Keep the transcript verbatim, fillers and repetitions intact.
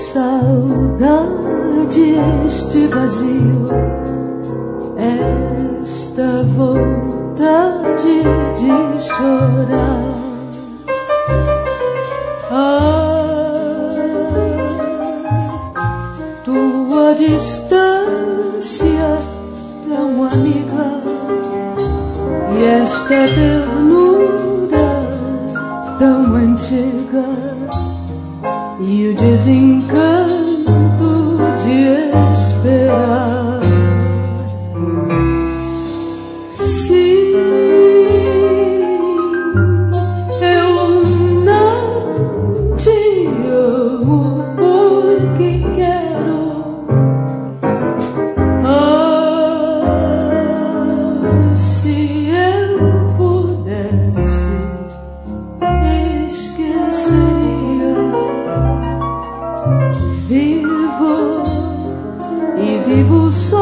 saudade, este vazio, esta vontade de chorar. Ah, tua distância tão amiga e esta ternura tão antiga e o desencanto de esperar. Sim, eu não te amo porque quero. Ah, se eu pudesse, esqueceria. Vivo e vivo só